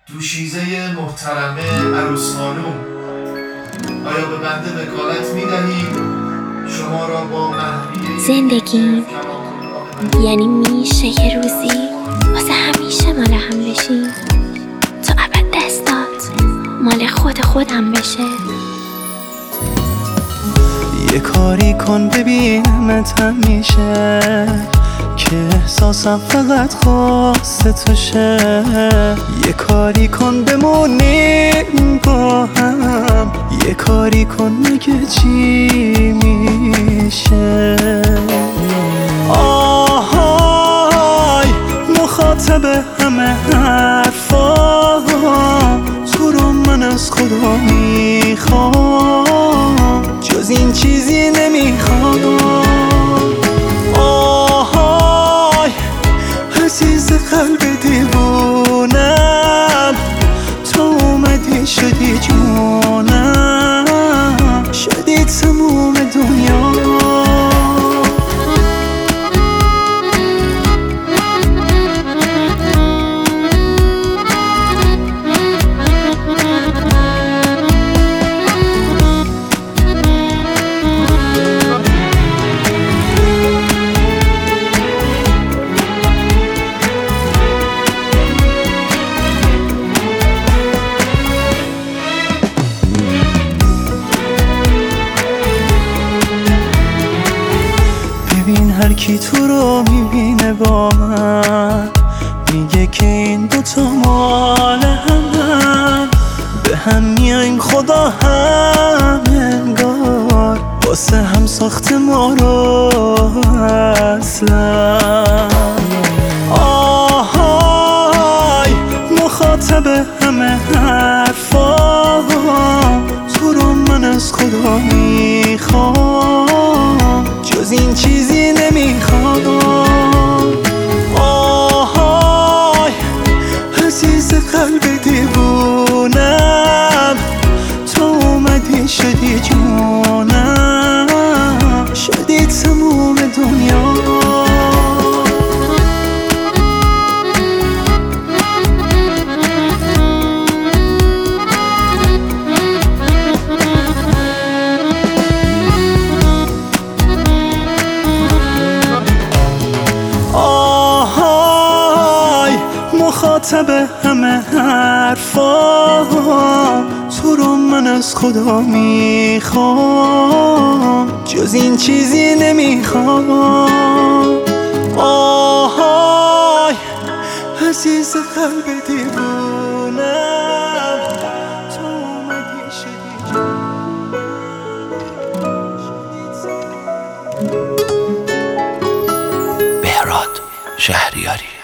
دوشیزه محترمه عروس خانوم، آیا به بنده وکالت می‌دهید شما را با محریه زندگی یعنی میشه که روزی واسه همیشه مال هم بشیم تا ابد دستات مال خودم بشه. یه کاری کن ببینمت همیشه که احساسم فقط خواسته توشه. یه کاری کن بمونیم با هم، یه کاری کن مگه چی میشه. آهای مخاطب همه حرفام، تو رو من از خدا میخوام، جز این چیزی نمیخوام. آهای عزیز قلب دیوونم، تو اومدی شدی جونم، شدی تموم دنیا. ببین هر کی تو رو میبینه با من، میگه که این دوتا مال همن، به هم میایم خدا هم انگار، واسه هم ساخت ما رو اصلا. آهای مخاطب همه حرفام، تو رو من از خدا میخوام، جز این چیزی نمیخوام. آهای عزیز قلب دیوونم، تو اومدی شدی جونم، شدی تموم دنیا. مخاطب همه حرفام، تو رو من از خدا میخوام، جز این چیزی نمیخوام. آهای عزیز قلب دیوونم، تو اومدی شدی بهراد شهریاری.